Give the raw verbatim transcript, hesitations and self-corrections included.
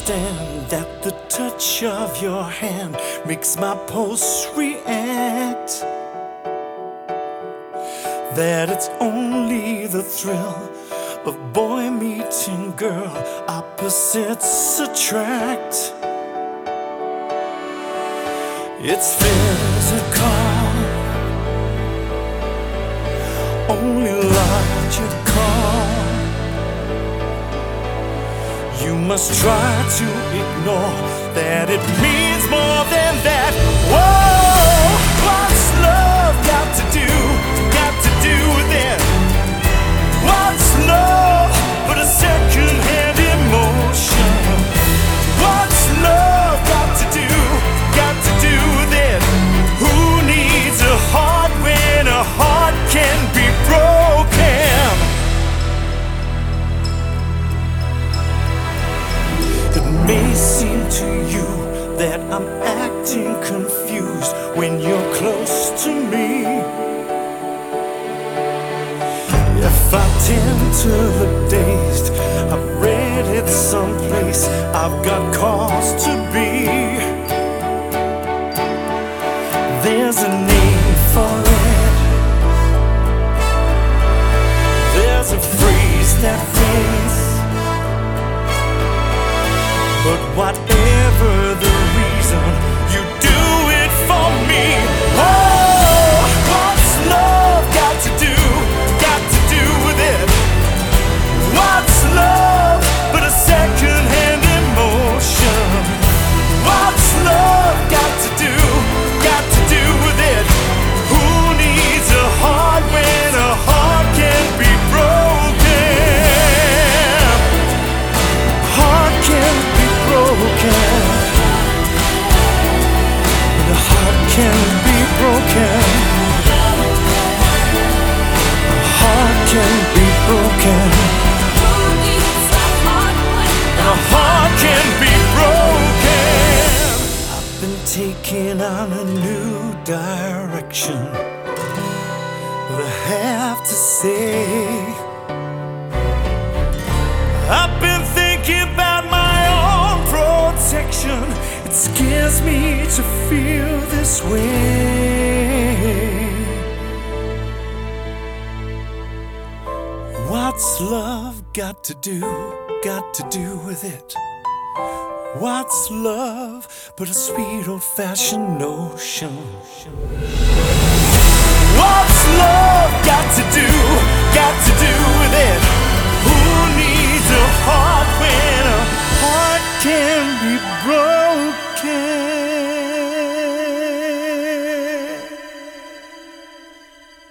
understand that the touch of your hand makes my pulse react. That it's only the thrill of boy meeting girl, opposites attract. It's physical, only logical. You must try to ignore that it means more than that. Whoa, what's love got to do, got to do with it? What's love but a second-hand emotion? What's love got to do, got to do with it? Who needs a heart when a heart can be broken? It may seem to you that I'm acting confused when you're close to me. If I tend to look dazed, I've read it someplace, I've got cause to be. There's a name for it, there's a phrase that fits. But whatever the reason, you do it for me. Oh, what's love got to do, got to do with it? What's love but a second-hand emotion? What's love got to do, got to do with it? Who needs a heart when a heart can be broken? Heart can be broken. The heart can be broken. The heart can be broken. The heart can be broken. I've been taking on a new direction, but I have to say, I've been thinking about my own protection. It scares me to feel this way. What's love got to do, got to do with it? What's love but a sweet old-fashioned notion? What's love got to do, got to do with it? Who needs a heart when a heart can be broken?